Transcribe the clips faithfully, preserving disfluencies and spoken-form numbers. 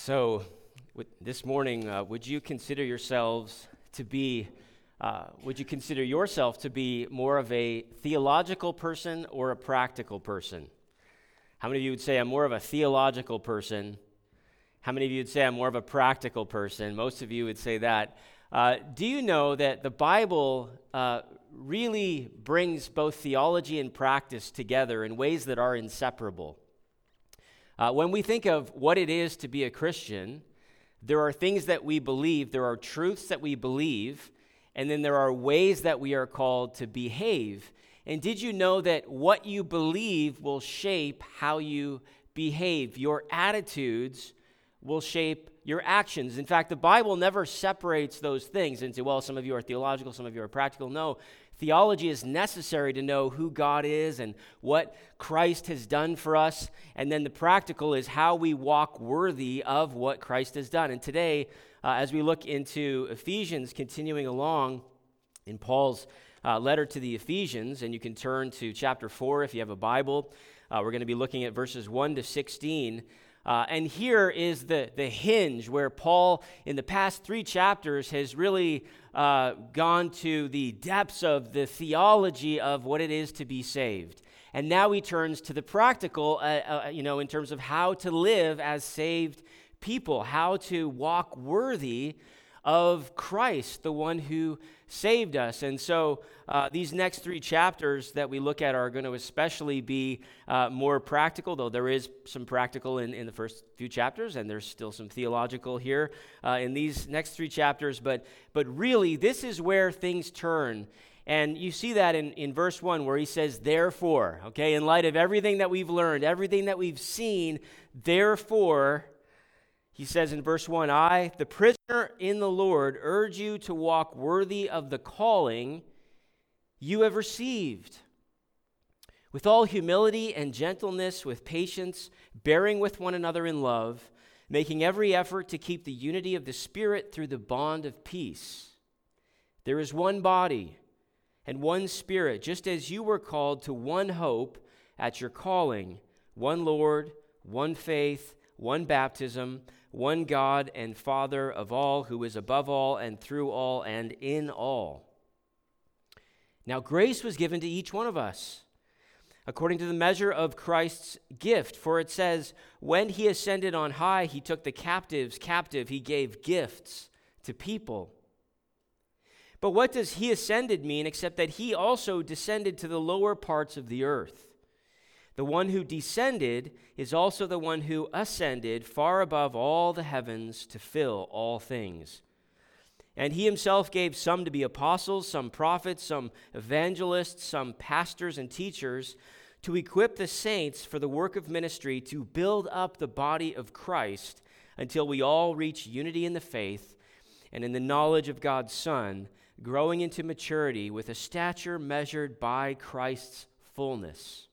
So, with, this morning, uh, would you consider yourselves to be, uh, would you consider yourself to be more of a theological person or a practical person? How many of you would say I'm more of a theological person? How many of you would say I'm more of a practical person? Most of you would say that. Uh, do you know that the Bible uh, really brings both theology and practice together in ways that are inseparable? Uh, when we think of what it is to be a Christian, there are things that we believe, there are truths that we believe, and then there are ways that we are called to behave. And did you know that what you believe will shape how you behave? Your attitudes will shape your actions. In fact, the Bible never separates those things into, well, some of you are theological, some of you are practical. No, theology is necessary to know who God is and what Christ has done for us. And then the practical is how we walk worthy of what Christ has done. And today, uh, as we look into Ephesians, continuing along in Paul's uh, letter to the Ephesians, and you can turn to chapter four if you have a Bible. Uh, we're going to be looking at verses one to sixteen. Uh, and here is the, the hinge where Paul, in the past three chapters, has really uh, gone to the depths of the theology of what it is to be saved. And now he turns to the practical, uh, uh, you know, in terms of how to live as saved people, how to walk worthy of Christ, the one who saved us. And so uh, these next three chapters that we look at are going to especially be uh, more practical, though there is some practical in, in the first few chapters, and there's still some theological here uh, in these next three chapters. But, but really, this is where things turn. And you see that in, in verse one where he says, therefore, okay, in light of everything that we've learned, everything that we've seen, therefore, he says in verse one, I, the prisoner in the Lord, urge you to walk worthy of the calling you have received, with all humility and gentleness, with patience, bearing with one another in love, making every effort to keep the unity of the Spirit through the bond of peace. There is one body and one Spirit, just as you were called to one hope at your calling, one Lord, one faith, one baptism, one God and Father of all, who is above all and through all and in all. Now grace was given to each one of us, according to the measure of Christ's gift. For it says, when he ascended on high, he took the captives captive. He gave gifts to people. But what does he ascended mean except that he also descended to the lower parts of the earth? The one who descended is also the one who ascended far above all the heavens to fill all things. And he himself gave some to be apostles, some prophets, some evangelists, some pastors and teachers, to equip the saints for the work of ministry, to build up the body of Christ until we all reach unity in the faith and in the knowledge of God's Son, growing into maturity with a stature measured by Christ's fullness.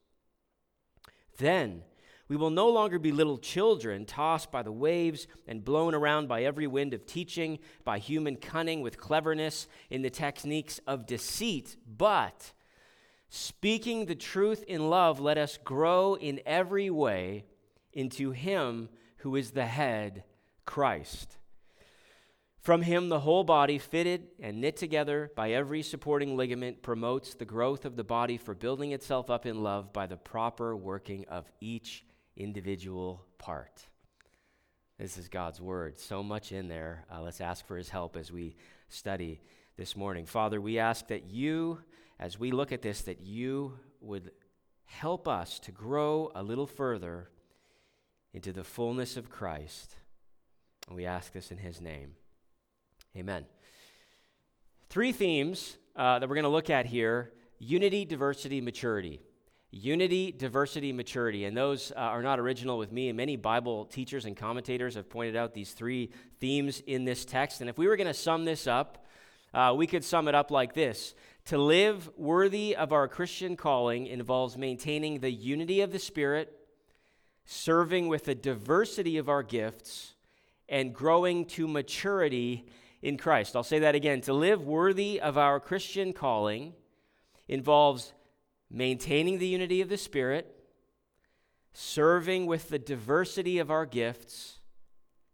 Then we will no longer be little children, tossed by the waves and blown around by every wind of teaching, by human cunning with cleverness in the techniques of deceit. But speaking the truth in love, let us grow in every way into him who is the head, Christ. From him, the whole body, fitted and knit together by every supporting ligament, promotes the growth of the body for building itself up in love by the proper working of each individual part. This is God's word. So much in there. Uh, let's ask for his help as we study this morning. Father, we ask that you, as we look at this, that you would help us to grow a little further into the fullness of Christ. And we ask this in his name. Amen. Three themes uh, that we're going to look at here: unity, diversity, maturity. Unity, diversity, maturity. And those uh, are not original with me. And many Bible teachers and commentators have pointed out these three themes in this text. And if we were going to sum this up, uh, we could sum it up like this. To live worthy of our Christian calling involves maintaining the unity of the Spirit, serving with the diversity of our gifts, and growing to maturity in Christ. I'll say that again. To live worthy of our Christian calling involves maintaining the unity of the Spirit, serving with the diversity of our gifts,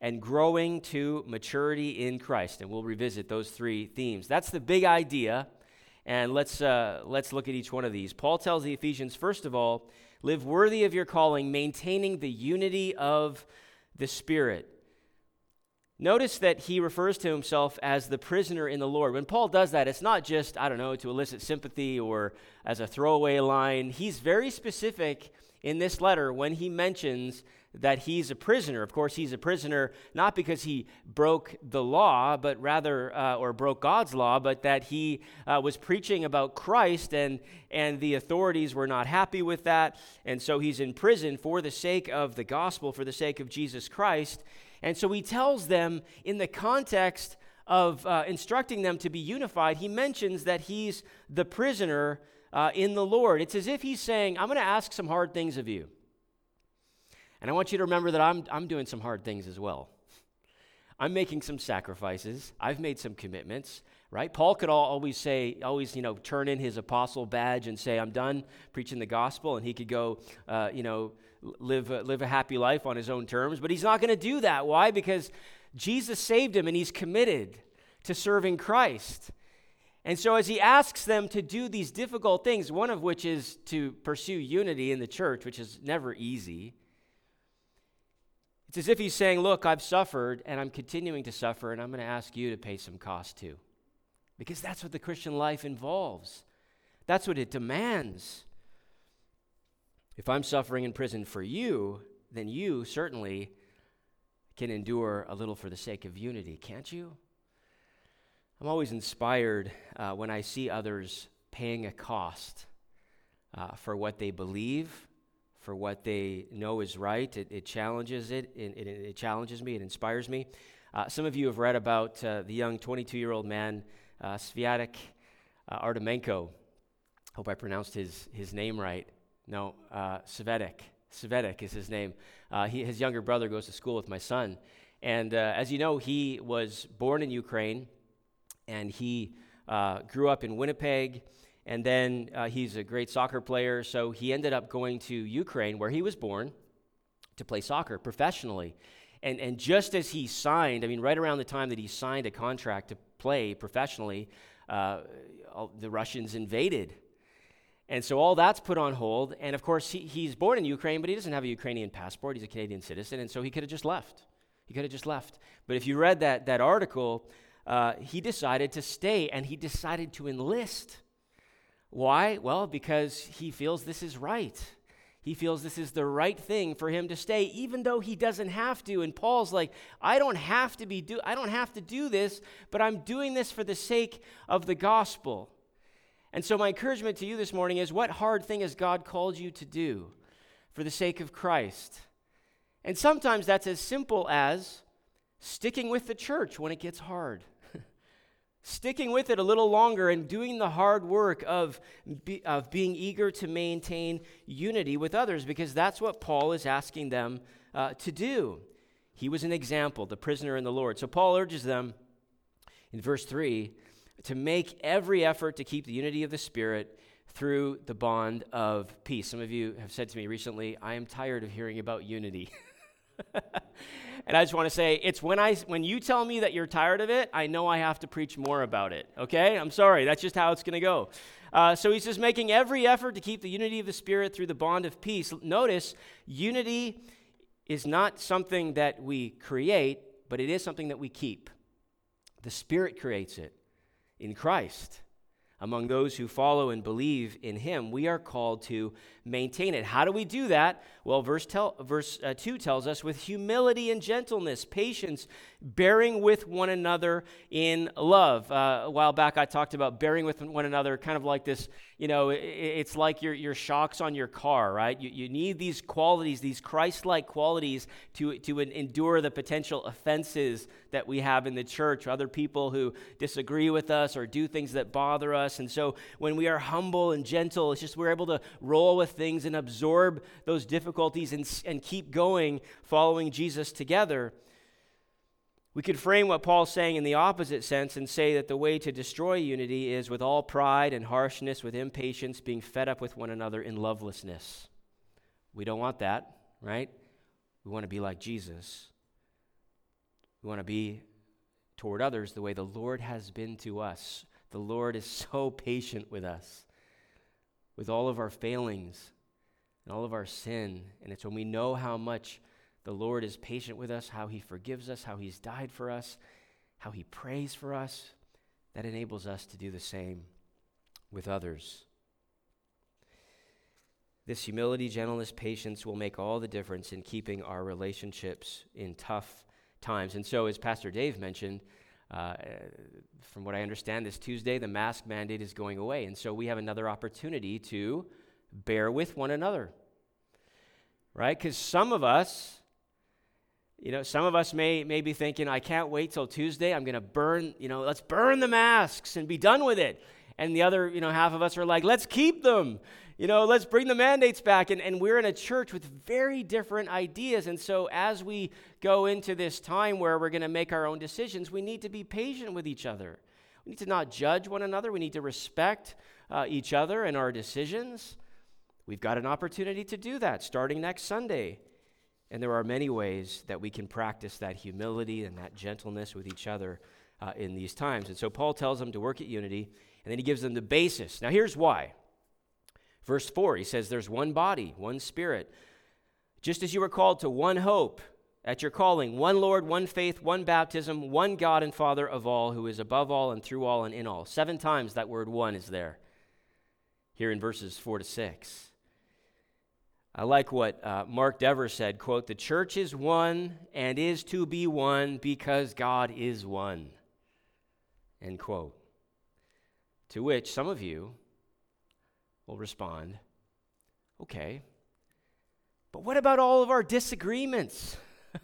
and growing to maturity in Christ. And we'll revisit those three themes. That's the big idea. And let's uh, let's look at each one of these. Paul tells the Ephesians, first of all, live worthy of your calling, maintaining the unity of the Spirit. Notice that he refers to himself as the prisoner in the Lord. When Paul does that, it's not just, I don't know, to elicit sympathy or as a throwaway line. He's very specific in this letter when he mentions that he's a prisoner. Of course, he's a prisoner not because he broke the law, but rather, uh, or broke God's law, but that he uh, was preaching about Christ, and, and the authorities were not happy with that, and so he's in prison for the sake of the gospel, for the sake of Jesus Christ. And so he tells them, in the context of uh, instructing them to be unified, he mentions that he's the prisoner uh, in the Lord. It's as if he's saying, I'm going to ask some hard things of you. And I want you to remember that I'm I'm doing some hard things as well. I'm making some sacrifices. I've made some commitments, right? Paul could all, always say, always, you know, turn in his apostle badge and say, I'm done preaching the gospel, and he could go, uh, you know, live a, live a happy life on his own terms. But he's not going to do that. Why? Because Jesus saved him, and he's committed to serving Christ. And so as he asks them to do these difficult things, one of which is to pursue unity in the church, which is never easy, it's as if he's saying, look, I've suffered, and I'm continuing to suffer, and I'm going to ask you to pay some cost too. Because that's what the Christian life involves. That's what it demands. If I'm suffering in prison for you, then you certainly can endure a little for the sake of unity, can't you? I'm always inspired uh, when I see others paying a cost uh, for what they believe, for what they know is right. It, it challenges it. It, it. it challenges me. It inspires me. Uh, some of you have read about uh, the young twenty-two-year-old man, uh, Sviatek uh, Artemenko. Hope I pronounced his, his name right. No, uh, Sviatek. Sviatek is his name. Uh, he, his younger brother goes to school with my son. And uh, as you know, he was born in Ukraine, and he uh, grew up in Winnipeg. And then uh, he's a great soccer player, so he ended up going to Ukraine, where he was born, to play soccer professionally. And and just as he signed, I mean, right around the time that he signed a contract to play professionally, uh, all, the Russians invaded. And so all that's put on hold. And of course, he, he's born in Ukraine, but he doesn't have a Ukrainian passport. He's a Canadian citizen, and so he could have just left. He could have just left. But if you read that, that article, uh, he decided to stay, and he decided to enlist. Why? Well, because he feels this is right. He feels this is the right thing for him to stay, even though he doesn't have to. And Paul's like, I don't have to be do I don't have to do this, but I'm doing this for the sake of the gospel. And so my encouragement to you this morning is, what hard thing has God called you to do for the sake of Christ? And sometimes that's as simple as sticking with the church when it gets hard. Sticking with it a little longer and doing the hard work of, be, of being eager to maintain unity with others, because that's what Paul is asking them uh, to do. He was an example, the prisoner in the Lord. So Paul urges them in verse three to make every effort to keep the unity of the Spirit through the bond of peace. Some of you have said to me recently, I am tired of hearing about unity. And I just want to say, it's when I when you tell me that you're tired of it, I know I have to preach more about it, okay? I'm sorry, that's just how it's going to go. Uh, so he's just making every effort to keep the unity of the Spirit through the bond of peace. Notice, unity is not something that we create, but it is something that we keep. The Spirit creates it in Christ. Among those who follow and believe in him, we are called to maintain it. How do we do that? Well, verse, tell, verse uh, two tells us, with humility and gentleness, patience, bearing with one another in love. Uh, a while back, I talked about bearing with one another, kind of like this, you know, it, it's like your, your shocks on your car, right? You, you need these qualities, these Christ-like qualities to, to endure the potential offenses that we have in the church, other people who disagree with us or do things that bother us. And so when we are humble and gentle, it's just we're able to roll with things and absorb those difficulties and, and keep going, following Jesus together. We could frame what Paul's saying in the opposite sense and say that the way to destroy unity is with all pride and harshness, with impatience, being fed up with one another in lovelessness. We don't want that, right? We want to be like Jesus. We want to be toward others the way the Lord has been to us. The Lord is so patient with us, with all of our failings and all of our sin. And it's when we know how much the Lord is patient with us, how he forgives us, how he's died for us, how he prays for us, that enables us to do the same with others. This humility, gentleness, patience will make all the difference in keeping our relationships in tough times. And so, as Pastor Dave mentioned, uh, from what I understand, this Tuesday, the mask mandate is going away. And so we have another opportunity to bear with one another, right? Because some of us, you know, some of us may, may be thinking, I can't wait till Tuesday. I'm going to burn, you know, let's burn the masks and be done with it. And the other, you know, half of us are like, let's keep them. You know, let's bring the mandates back. And, and we're in a church with very different ideas. And so as we go into this time where we're going to make our own decisions, we need to be patient with each other. We need to not judge one another. We need to respect uh, each other and our decisions. We've got an opportunity to do that starting next Sunday. And there are many ways that we can practice that humility and that gentleness with each other uh, in these times. And so Paul tells them to work at unity, and then he gives them the basis. Now here's why. Verse four, he says, there's one body, one spirit. Just as you were called to one hope at your calling, one Lord, one faith, one baptism, one God and Father of all, who is above all and through all and in all. Seven times that word one is there, here in verses four to six. I like what uh, Mark Dever said, quote, the church is one and is to be one because God is one, end quote. To which some of you will respond, okay, but what about all of our disagreements?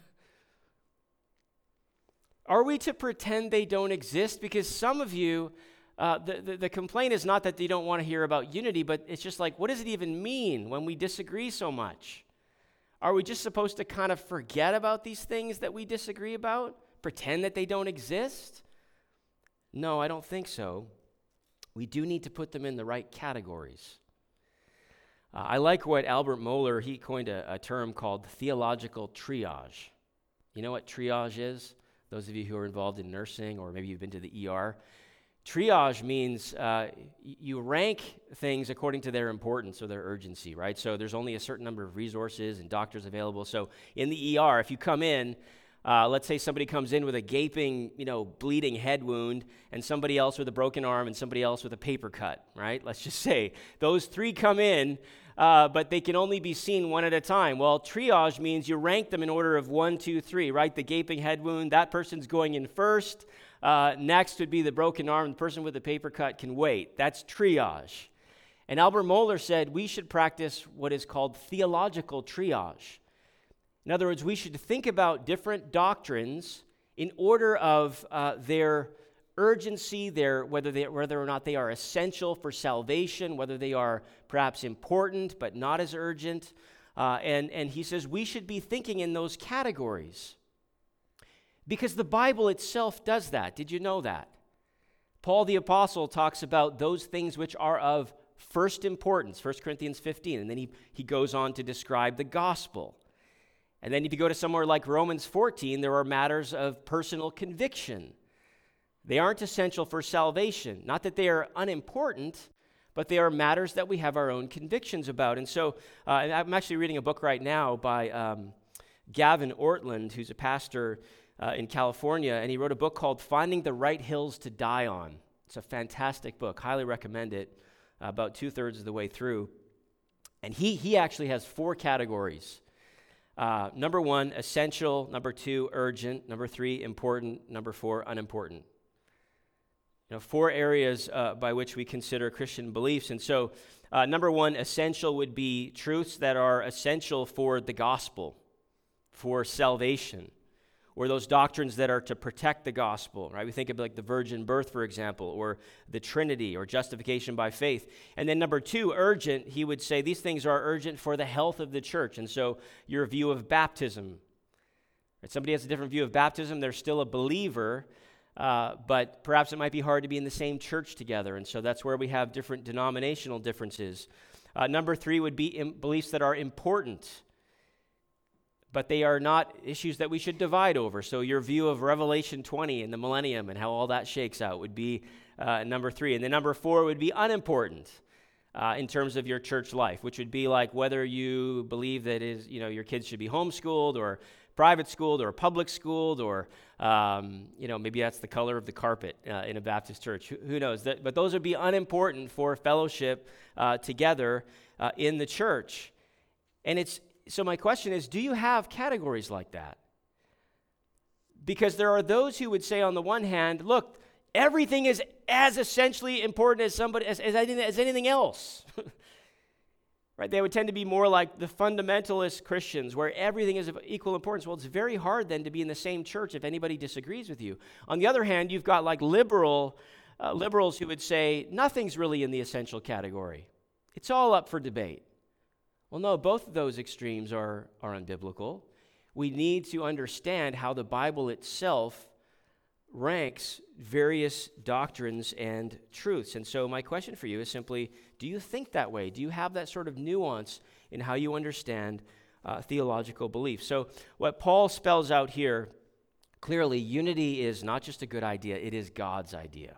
Are we to pretend they don't exist? Because some of you, uh, the, the, the complaint is not that they don't want to hear about unity, but it's just like, what does it even mean when we disagree so much? Are we just supposed to kind of forget about these things that we disagree about? Pretend that they don't exist? No, I don't think so. We do need to put them in the right categories. Uh, I like what Albert Mohler, he coined a, a term called theological triage. You know what triage is? Those of you who are involved in nursing, or maybe you've been to the E R. Triage means uh, you rank things according to their importance or their urgency, right? So there's only a certain number of resources and doctors available. So in the E R, if you come in, Uh, let's say somebody comes in with a gaping, you know, bleeding head wound, and somebody else with a broken arm, and somebody else with a paper cut, right? Let's just say those three come in, uh, but they can only be seen one at a time. Well, triage means you rank them in order of one, two, three, right? The gaping head wound, that person's going in first. Uh, next would be the broken arm. The person with the paper cut can wait. That's triage. And Albert Mohler said we should practice what is called theological triage. In other words, we should think about different doctrines in order of uh, their urgency, their whether they, whether or not they are essential for salvation, whether they are perhaps important but not as urgent. Uh, and, and he says we should be thinking in those categories because the Bible itself does that. Did you know that? Paul the Apostle talks about those things which are of first importance, First Corinthians fifteen, and then he, he goes on to describe the gospel. And then if you go to somewhere like Romans fourteen, there are matters of personal conviction. They aren't essential for salvation. Not that they are unimportant, but they are matters that we have our own convictions about. And so uh, I'm actually reading a book right now by um, Gavin Ortland, who's a pastor uh, in California, and he wrote a book called Finding the Right Hills to Die On. It's a fantastic book. Highly recommend it, uh, about two-thirds of the way through. And he he actually has four categories. Uh, number one, essential. Number two, urgent. Number three, important. Number four, unimportant. You know, four areas uh, by which we consider Christian beliefs. And so, uh, number one, essential would be truths that are essential for the gospel, for salvation, or those doctrines that are to protect the gospel, right? We think of like the virgin birth, for example, or the Trinity, or justification by faith. And then number two, urgent, he would say these things are urgent for the health of the church. And so your view of baptism. If somebody has a different view of baptism, they're still a believer, uh, but perhaps it might be hard to be in the same church together. And so that's where we have different denominational differences. Uh, number three would be im- beliefs that are important. but they are not issues that we should divide over. So your view of Revelation twenty and the millennium and how all that shakes out would be uh, number three. And then number four would be unimportant uh, in terms of your church life, which would be like whether you believe that is, you know, your kids should be homeschooled or private schooled or public schooled, or um, you know, maybe that's the color of the carpet uh, in a Baptist church. Who, who knows? That, but those would be unimportant for fellowship uh, together uh, in the church. And it's so my question is, do you have categories like that? Because there are those who would say, on the one hand, look, everything is as essentially important as somebody as, as, anything, as anything else. Right? They would tend to be more like the fundamentalist Christians, where everything is of equal importance. Well, it's very hard then to be in the same church if anybody disagrees with you. On the other hand, you've got like liberal uh, liberals who would say nothing's really in the essential category. It's all up for debate. Well, no, both of those extremes are, are unbiblical. We need to understand how the Bible itself ranks various doctrines and truths. And so my question for you is simply, do you think that way? Do you have that sort of nuance in how you understand uh, theological belief? So what Paul spells out here, clearly, unity is not just a good idea, it is God's idea.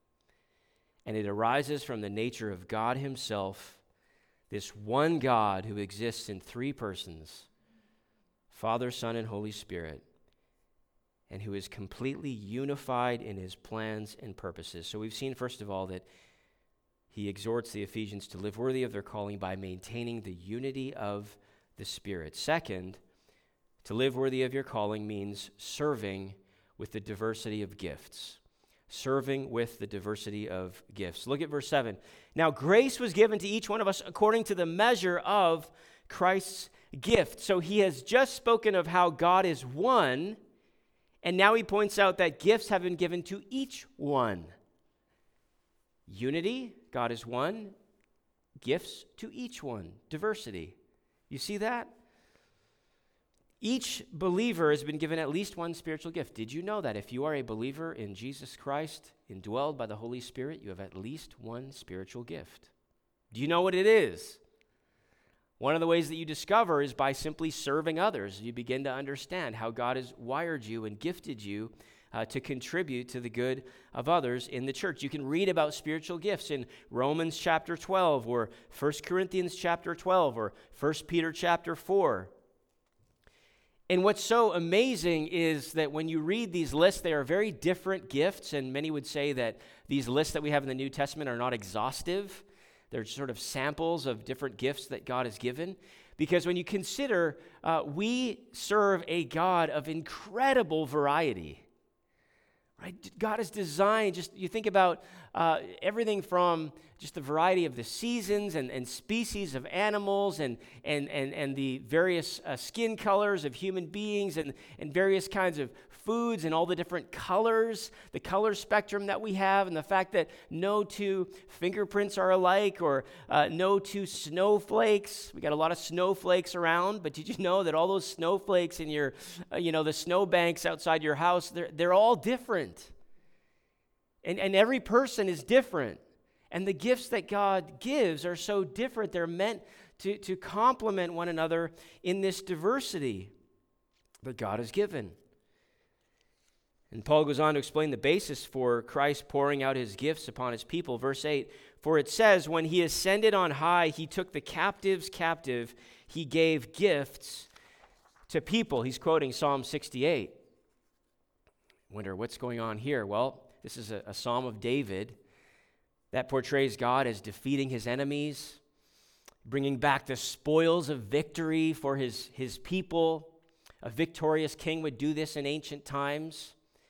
And it arises from the nature of God himself, this one God who exists in three persons, Father, Son, and Holy Spirit, and who is completely unified in his plans and purposes. So we've seen, first of all, that he exhorts the Ephesians to live worthy of their calling by maintaining the unity of the Spirit. Second, to live worthy of your calling means serving with the diversity of gifts. Serving with the diversity of gifts. Look at verse seven. Now grace was given to each one of us according to the measure of Christ's gift. So he has just spoken of how God is one, and now he points out that gifts have been given to each one. Unity, God is one. Gifts to each one. Diversity. You see that? Each believer has been given at least one spiritual gift. Did you know that if you are a believer in Jesus Christ, indwelled by the Holy Spirit, you have at least one spiritual gift? Do you know what it is? One of the ways that you discover is by simply serving others. You begin to understand how God has wired you and gifted you uh, to contribute to the good of others in the church. You can read about spiritual gifts in Romans chapter twelve, or First Corinthians chapter twelve, or First Peter chapter four. And what's so amazing is that when you read these lists, they are very different gifts, and many would say that these lists that we have in the New Testament are not exhaustive. They're sort of samples of different gifts that God has given. Because when you consider, uh, we serve a God of incredible variety. Right? God has designed, just you think about uh, everything from just the variety of the seasons and, and species of animals and and and, and the various uh, skin colors of human beings and, and various kinds of foods and all the different colors, the color spectrum that we have, and the fact that no two fingerprints are alike, or uh, no two snowflakes. We got a lot of snowflakes around, but did you know that all those snowflakes in your, uh, you know, the snowbanks outside your house, they're, they're all different. And, and every person is different. And the gifts that God gives are so different. They're meant to, to complement one another in this diversity that God has given. And Paul goes on to explain the basis for Christ pouring out his gifts upon his people. Verse eight, for it says, when he ascended on high, he took the captives captive. He gave gifts to people. He's quoting Psalm sixty-eight. Wonder what's going on here? Well, this is a, a Psalm of David that portrays God as defeating his enemies, bringing back the spoils of victory for his, his people. A victorious king would do this in ancient times.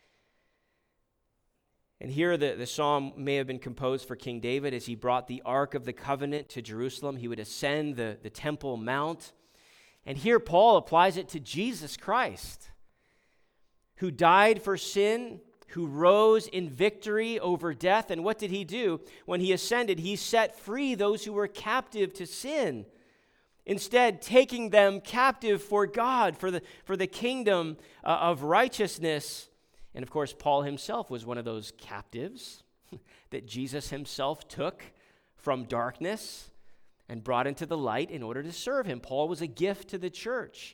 And here the, the psalm may have been composed for King David as he brought the Ark of the Covenant to Jerusalem. He would ascend the, the Temple Mount. And here Paul applies it to Jesus Christ, who died for sin, who rose in victory over death. And what did he do? When he ascended, he set free those who were captive to sin, instead taking them captive for God, for the, for the kingdom uh, of righteousness. And of course, Paul himself was one of those captives that Jesus himself took from darkness and brought into the light in order to serve him. Paul was a gift to the church,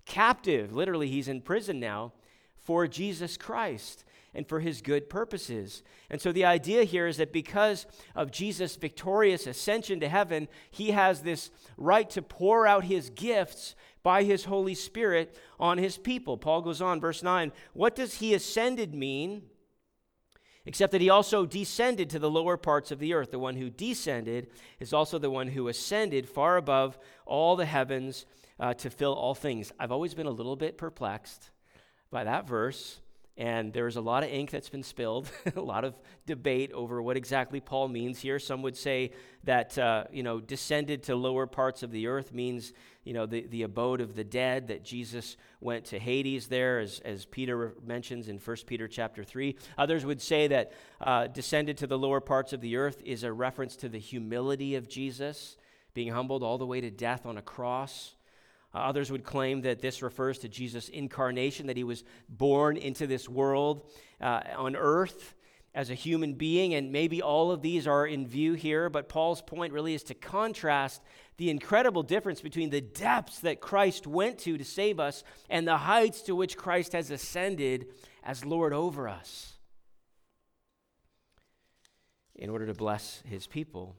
captive. Literally, he's in prison now for Jesus Christ and for his good purposes. And so the idea here is that because of Jesus' victorious ascension to heaven, he has this right to pour out his gifts by his Holy Spirit on his people. Paul goes on, verse nine, what does he ascended mean? Except that he also descended to the lower parts of the earth. The one who descended is also the one who ascended far above all the heavens uh, to fill all things. I've always been a little bit perplexed by that verse, and there's a lot of ink that's been spilled, a lot of debate over what exactly Paul means here. Some would say that, uh, you know, descended to lower parts of the earth means, you know, the, the abode of the dead, that Jesus went to Hades there, as, as Peter mentions in First Peter chapter three. Others would say that uh, descended to the lower parts of the earth is a reference to the humility of Jesus, being humbled all the way to death on a cross. Uh, others would claim that this refers to Jesus' incarnation, that he was born into this world uh, on earth as a human being, and maybe all of these are in view here, but Paul's point really is to contrast the incredible difference between the depths that Christ went to to save us and the heights to which Christ has ascended as Lord over us in order to bless his people.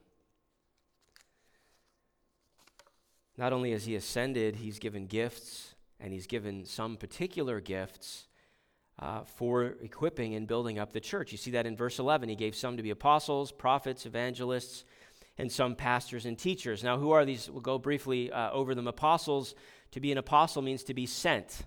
Not only has he ascended, he's given gifts, and he's given some particular gifts uh, for equipping and building up the church. You see that in verse eleven. He gave some to be apostles, prophets, evangelists, and some pastors and teachers. Now, who are these? We'll go briefly uh, over them. Apostles, to be an apostle means to be sent.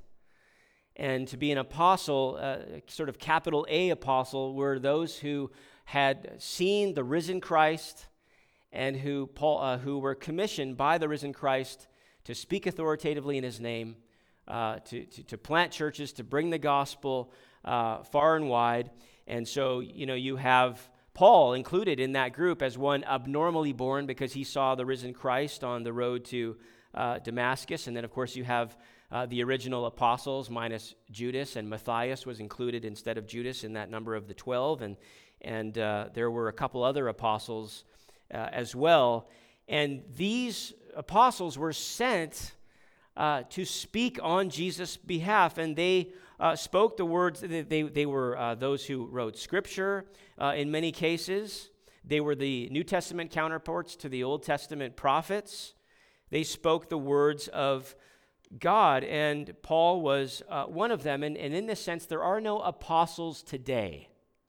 And to be an apostle, uh, sort of capital A apostle, were those who had seen the risen Christ and who Paul, uh, who were commissioned by the risen Christ to speak authoritatively in his name, uh, to, to, to plant churches, to bring the gospel uh, far and wide. And so, you know, you have Paul included in that group as one abnormally born because he saw the risen Christ on the road to uh, Damascus. And then, of course, you have uh, the original apostles minus Judas, and Matthias was included instead of Judas in that number of the twelve. And, and uh, there were a couple other apostles Uh, as well. And these apostles were sent uh, to speak on Jesus' behalf, and they uh, spoke the words. They, they, they were uh, those who wrote Scripture uh, in many cases. They were the New Testament counterparts to the Old Testament prophets. They spoke the words of God, and Paul was uh, one of them. And, and in this sense, there are no apostles today.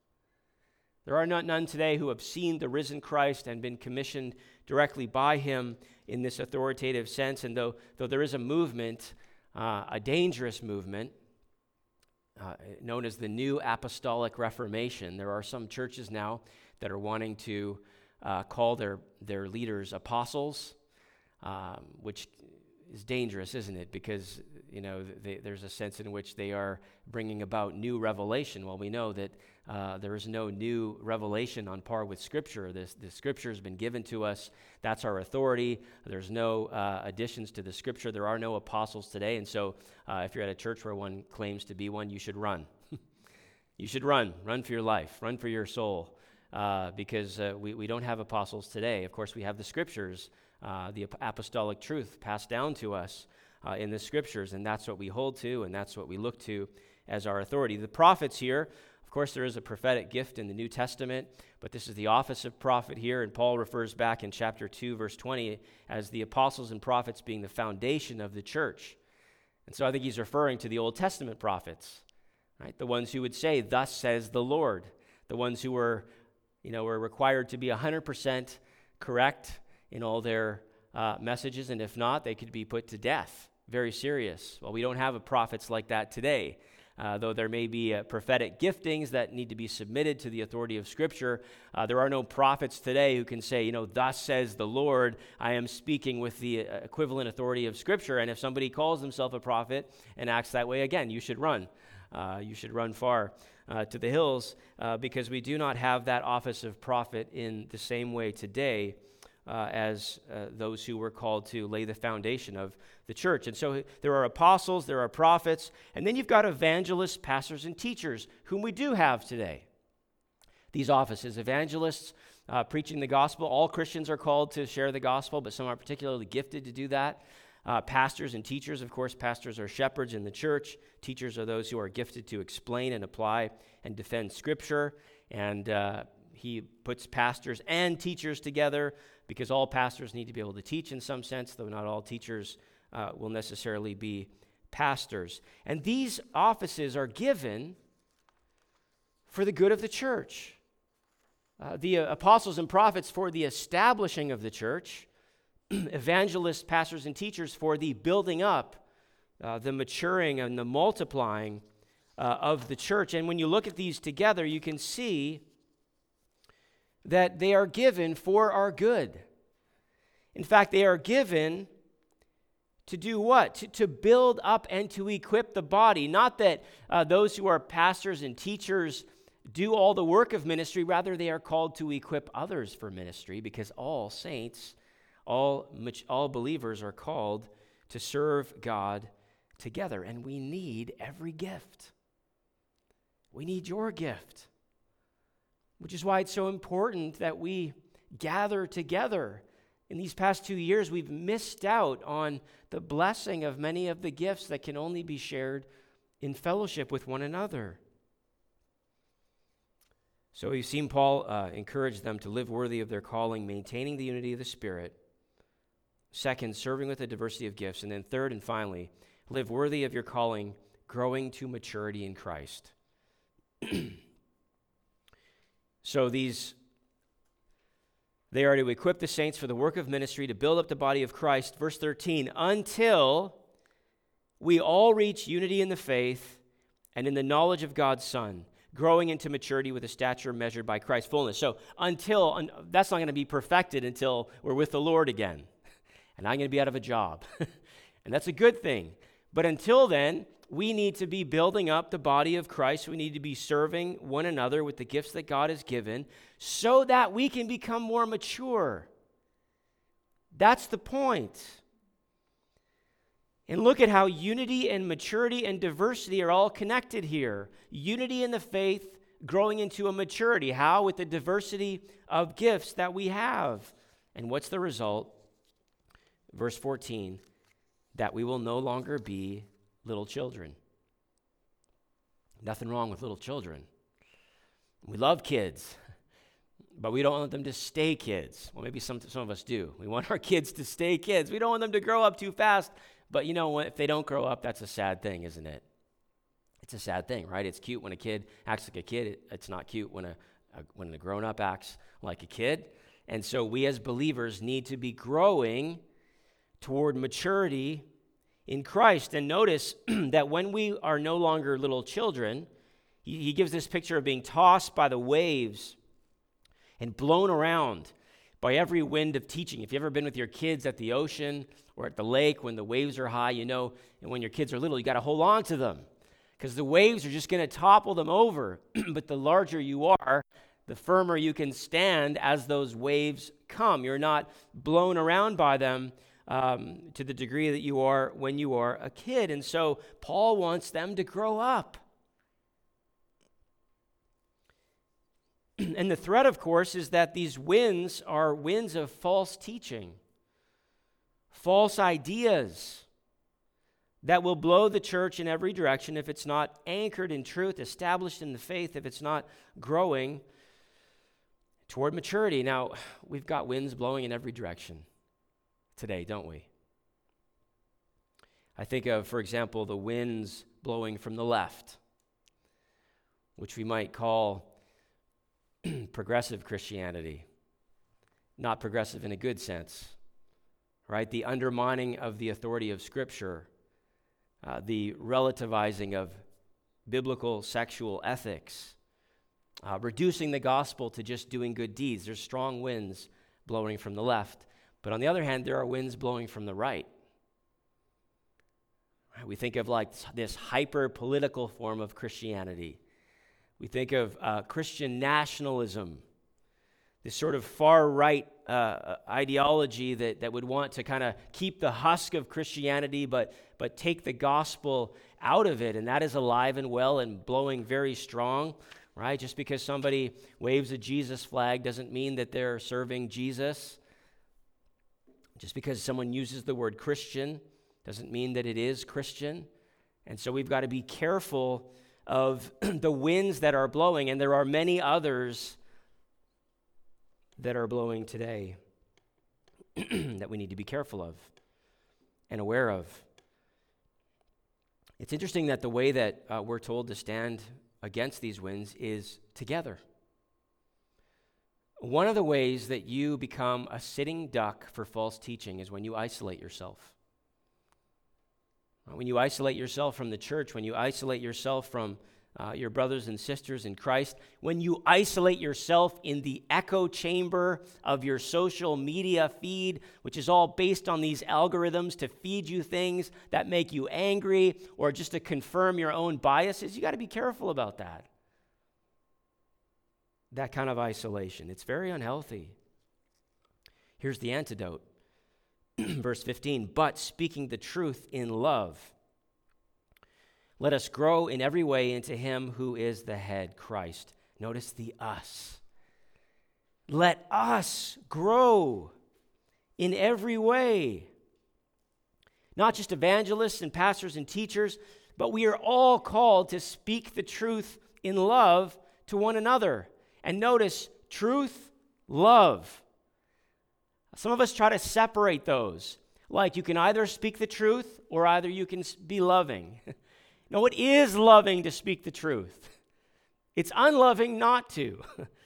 There are not none today who have seen the risen Christ and been commissioned directly by him in this authoritative sense. And though, though there is a movement, uh, a dangerous movement, uh, known as the New Apostolic Reformation, there are some churches now that are wanting to uh, call their, their leaders apostles, um, which is dangerous, isn't it? Because, you know, they, there's a sense in which they are bringing about new revelation. Well, we know that uh, there is no new revelation on par with Scripture. This, the Scripture has been given to us. That's our authority. There's no uh, additions to the Scripture. There are no apostles today. And so uh, if you're at a church where one claims to be one, you should run. You should run. Run for your life. Run for your soul. Uh, because uh, we, we don't have apostles today. Of course, we have the Scriptures, uh, the apostolic truth passed down to us uh, in the Scriptures, and that's what we hold to, and that's what we look to as our authority. The prophets here, of course, there is a prophetic gift in the New Testament, but this is the office of prophet here, and Paul refers back in chapter two, verse twenty, as the apostles and prophets being the foundation of the church. And so I think he's referring to the Old Testament prophets, right? The ones who would say, "Thus says the Lord," the ones who were, you know, were required to be one hundred percent correct in all their uh, messages, and if not, they could be put to death. Very serious. Well, we don't have a prophets like that today. Uh, though there may be uh, prophetic giftings that need to be submitted to the authority of Scripture, uh, there are no prophets today who can say, you know, "Thus says the Lord," I am speaking with the uh, equivalent authority of Scripture. And if somebody calls himself a prophet and acts that way, again, you should run. Uh, you should run far uh, to the hills uh, because we do not have that office of prophet in the same way today uh, as uh, those who were called to lay the foundation of the church. And so there are apostles, there are prophets, and then you've got evangelists, pastors, and teachers, whom we do have today. These offices, evangelists, uh, preaching the gospel. All Christians are called to share the gospel, but some are particularly gifted to do that. Uh, pastors and teachers, of course, pastors are shepherds in the church. Teachers are those who are gifted to explain and apply and defend Scripture. And uh, he puts pastors and teachers together because all pastors need to be able to teach in some sense, though not all teachers uh, will necessarily be pastors. And these offices are given for the good of the church. Uh, the uh, apostles and prophets for the establishing of the church, evangelists, pastors, and teachers for the building up, uh, the maturing, and the multiplying uh, of the church. And when you look at these together, you can see that they are given for our good. In fact, they are given to do what? To, to build up and to equip the body. Not that uh, those who are pastors and teachers do all the work of ministry. Rather, they are called to equip others for ministry, because all saints, all, all believers are called to serve God together. And we need every gift. We need your gift, which is why it's so important that we gather together. In these past two years, we've missed out on the blessing of many of the gifts that can only be shared in fellowship with one another. So we've seen Paul uh, encourage them to live worthy of their calling, maintaining the unity of the Spirit. Second, serving with a diversity of gifts. And then third and finally, live worthy of your calling, growing to maturity in Christ. So these, they are to equip the saints for the work of ministry, to build up the body of Christ. Verse thirteen, until we all reach unity in the faith and in the knowledge of God's Son, growing into maturity with a stature measured by Christ's fullness. So until, un, that's not going to be perfected until we're with the Lord again. And I'm going to be out of a job. And that's a good thing. But until then, we need to be building up the body of Christ. We need to be serving one another with the gifts that God has given so that we can become more mature. That's the point. And look at how unity and maturity and diversity are all connected here. Unity in the faith growing into a maturity. How? With the diversity of gifts that we have. And what's the result? Verse fourteen, that we will no longer be little children. Nothing wrong with little children. We love kids, but we don't want them to stay kids. Well, maybe some, some of us do. We want our kids to stay kids. We don't want them to grow up too fast. But you know, if they don't grow up, that's a sad thing, isn't it? It's a sad thing, right? It's cute when a kid acts like a kid. It's not cute when a, a when a grown-up acts like a kid. And so we as believers need to be growing toward maturity in Christ. And notice that when we are no longer little children, he, he gives this picture of being tossed by the waves and blown around by every wind of teaching. If you've ever been with your kids at the ocean or at the lake when the waves are high, you know, and when your kids are little, you got to hold on to them because the waves are just going to topple them over. But the larger you are, the firmer you can stand as those waves come. You're not blown around by them um, to the degree that you are when you are a kid. And so Paul wants them to grow up. And the threat, of course, is that these winds are winds of false teaching, false ideas that will blow the church in every direction if it's not anchored in truth, established in the faith, if it's not growing toward maturity. Now, we've got winds blowing in every direction today, don't we? I think of, for example, the winds blowing from the left, which we might call progressive Christianity. Not progressive in a good sense, right? The undermining of the authority of Scripture, uh, the relativizing of biblical sexual ethics, uh, reducing the gospel to just doing good deeds. There's strong winds blowing from the left. But on the other hand, there are winds blowing from the right. Right? We think of like this hyper-political form of Christianity. We think of uh, Christian nationalism, this sort of far-right uh, ideology that, that would want to kind of keep the husk of Christianity but, but take the gospel out of it, and that is alive and well and blowing very strong, right? Just because somebody waves a Jesus flag doesn't mean that they're serving Jesus. Just because someone uses the word Christian Doesn't mean that it is Christian. And so we've got to be careful of the winds that are blowing, and there are many others that are blowing today that we need to be careful of and aware of. It's interesting that the way that uh, we're told to stand against these winds is together. One of the ways that you become a sitting duck for false teaching is when you isolate yourself. When you isolate yourself from the church, when you isolate yourself from uh, your brothers and sisters in Christ, when you isolate yourself in the echo chamber of your social media feed, which is all based on these algorithms to feed you things that make you angry or just to confirm your own biases, you got to be careful about that. That kind of isolation. It's very unhealthy. Here's the antidote. Verse fifteen, but speaking the truth in love, let us grow in every way into him who is the head, Christ. Notice the us. Let us grow in every way. Not just evangelists and pastors and teachers, but we are all called to speak the truth in love to one another. And notice, truth, love. Some of us try to separate those. Like you can either speak the truth or either you can be loving. No, it is loving to speak the truth. It's unloving not to.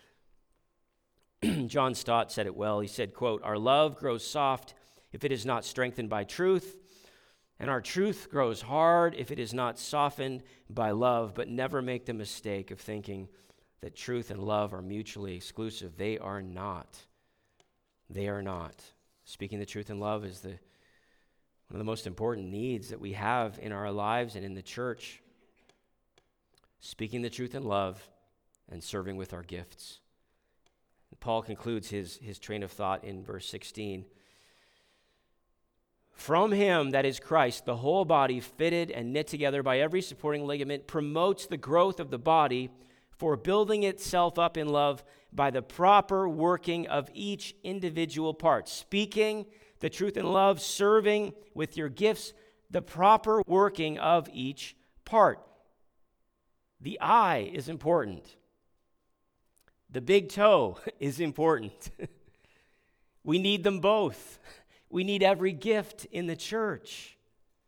John Stott said it well. He said, quote, our love grows soft if it is not strengthened by truth, and our truth grows hard if it is not softened by love. But never make the mistake of thinking that truth and love are mutually exclusive. They are not. They are not. Speaking the truth in love is the one of the most important needs that we have in our lives and in the church. Speaking the truth in love and serving with our gifts. Paul concludes his, his train of thought in verse sixteen. From him, that is Christ, the whole body, fitted and knit together by every supporting ligament, promotes the growth of the body for building itself up in love by the proper working of each individual part. Speaking the truth in love, serving with your gifts, the proper working of each part. The eye is important. The big toe is important. We need them both. We need every gift in the church.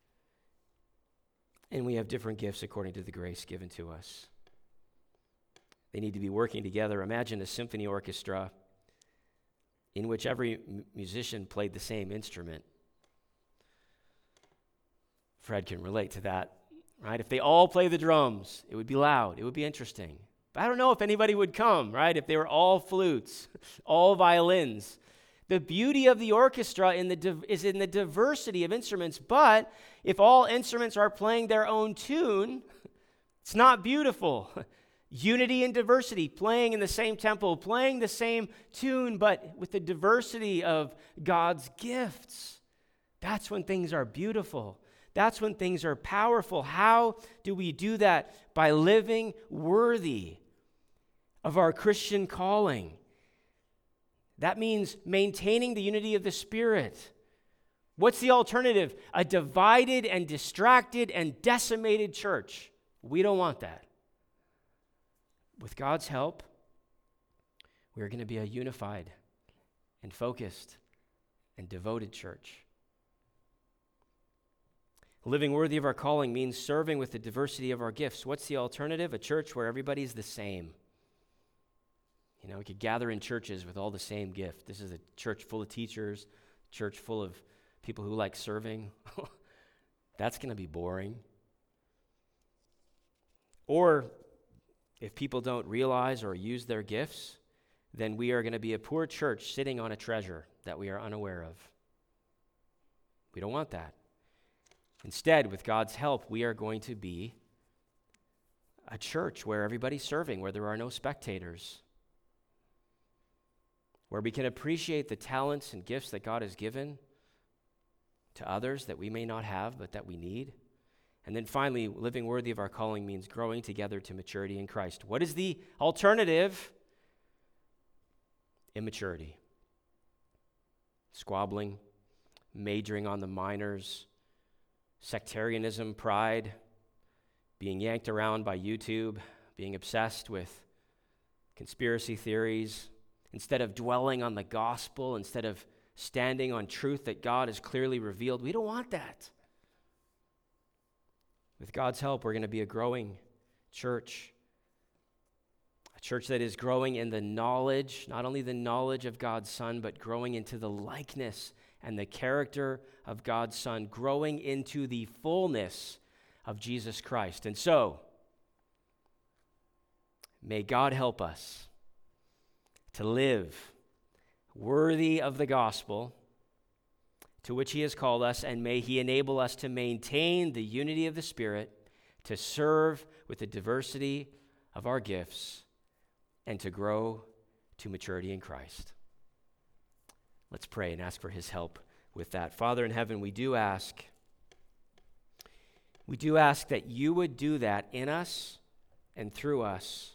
And we have different gifts according to the grace given to us. They need to be working together. Imagine a symphony orchestra in which every m- musician played the same instrument. Fred can relate to that, right? If they all play the drums, it would be loud. It would be interesting. But I don't know if anybody would come, right? If they were all flutes, all violins. The beauty of the orchestra in the div- is in the diversity of instruments, but if all instruments are playing their own tune, it's not beautiful. Unity and diversity, playing in the same tempo, playing the same tune, but with the diversity of God's gifts. That's when things are beautiful. That's when things are powerful. How do we do that? By living worthy of our Christian calling. That means maintaining the unity of the Spirit. What's the alternative? A divided and distracted and decimated church. We don't want that. With God's help, we're going to be a unified and focused and devoted church. Living worthy of our calling means serving with the diversity of our gifts. What's the alternative? A church where everybody's the same. You know, we could gather in churches with all the same gift. This is a church full of teachers, church full of people who like serving. That's going to be boring. Or if people don't realize or use their gifts, then we are going to be a poor church sitting on a treasure that we are unaware of. We don't want that. Instead, with God's help, we are going to be a church where everybody's serving, where there are no spectators, where we can appreciate the talents and gifts that God has given to others that we may not have, but that we need. And then finally, living worthy of our calling means growing together to maturity in Christ. What is the alternative? Immaturity. Squabbling, majoring on the minors, sectarianism, pride, being yanked around by YouTube, being obsessed with conspiracy theories, instead of dwelling on the gospel, instead of standing on truth that God has clearly revealed. We don't want that. With God's help, we're going to be a growing church. A church that is growing in the knowledge, not only the knowledge of God's Son, but growing into the likeness and the character of God's Son, growing into the fullness of Jesus Christ. And so, may God help us to live worthy of the gospel to which he has called us, and may he enable us to maintain the unity of the Spirit, to serve with the diversity of our gifts, and to grow to maturity in Christ. Let's pray and ask for his help with that. Father in heaven, we do ask, we do ask that you would do that in us and through us,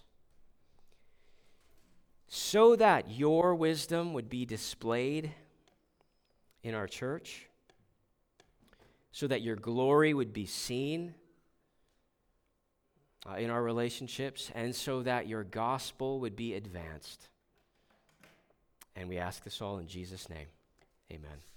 so that your wisdom would be displayed in our church, so that your glory would be seen uh, in our relationships, and so that your gospel would be advanced. And we ask this all in Jesus' name. Amen.